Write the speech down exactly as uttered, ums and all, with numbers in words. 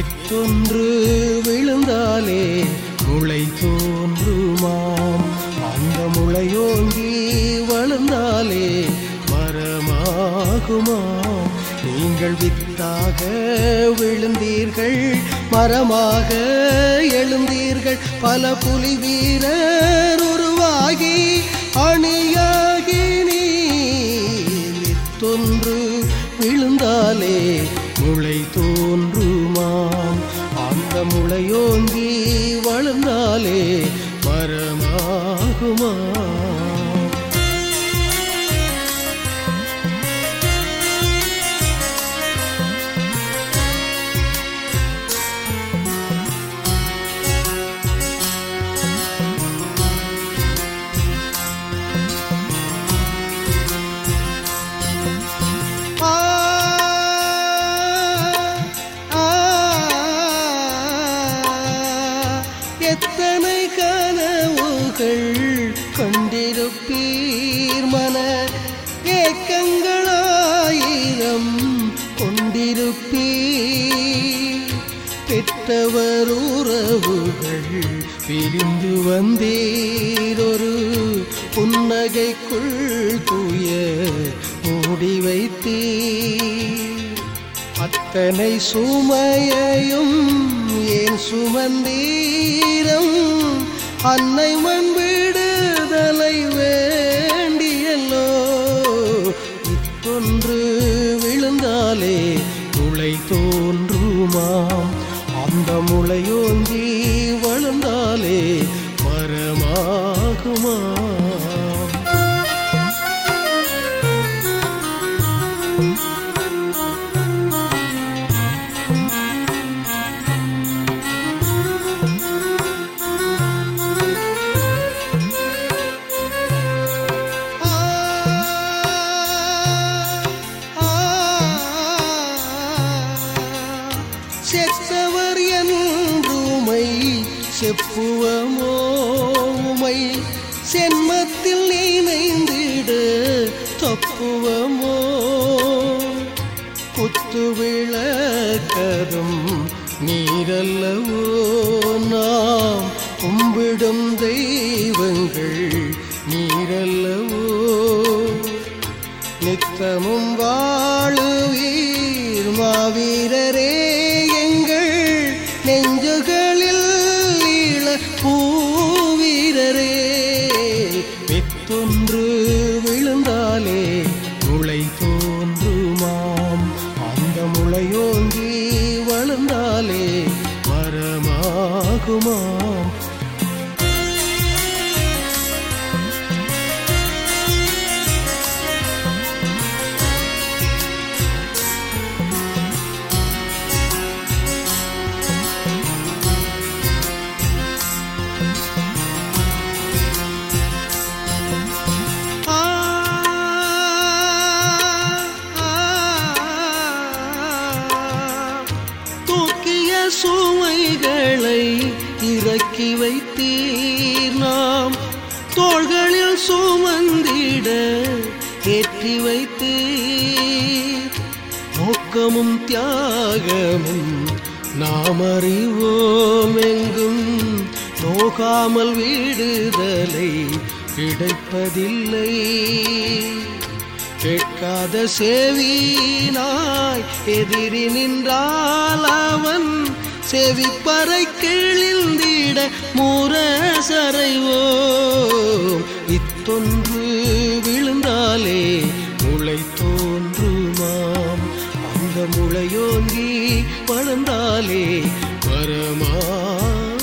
வித்தொன்று விழுந்தாலே முளை தோன்றுமாம். அந்த முளையோங்கி வளர்ந்தாலே மரமாகுமாம். நீங்கள் வித்தாக விழுந்தீர்கள், மரமாக எழுந்தீர்கள். பல புலி வீரர் உருவாகி அணியாகி நீர் வித்தொன்று விழுந்தாலே முளை தோன்றுமாம். அந்த முளையோங்கி வளர்ந்தாலே மரமாகுமாம். எத்தனை கனவுகள் கொண்டிருப்பீர், மன ஏக்கங்களாயிரம் கொண்டிருப்பீர். பெற்றவர் உறவுகள் பிரிந்து வந்தீர், ஒரு புன்னகைக்குள் தூய மூடி வைத்தீர். அத்தனை சுமையையும் ஏன் சுமந்தீரம், அன்னை மண் விடுதலை வேண்டியல்லோ. வித்தொன்று விழுந்தாலே முளை தோன்றுமாம். அந்த முளையோங்கி வளர்ந்தாலே மரமாகுமாம். செத்தவர் என்றுமை செப்புவமோ உமை, சென்மத்தில் நினைந்திட தப்புவமோ. குத்து விளக்கதும் நீரல்லவோ, நாம் கும்பிடும் தெய்வங்கள் நீரல்லவோ. நித்தமும் வாழுவீர் மாவீரரே, எங்கள் நெஞ்சுகளில் ஈழ பூவீரரே. வித்தொன்று விழுந்தாலே முளை தோன்றுமாம். அந்த முளையோங்கி வளர்ந்தாலே மரமாகுமாம். சுமைகளை இறக்கி வைத்தீர், நாம் தோள்களில் சுமந்திட ஏற்றி வைத்தீர். நோக்கமும் தியாகமும் நாம் அறிவோம், எங்கும் நோகாமல் விடுதலை கிடைப்பதில்லை. கேட்காத செவினாய் எதிரி நின்றால் அவன் செவிப்பறை கிழிந்திட முரசறைவோம். வித்தொன்று விழுந்தாலே முளை தோன்றுமாம். அந்த முளையோங்கி வளர்ந்தாலே மரமா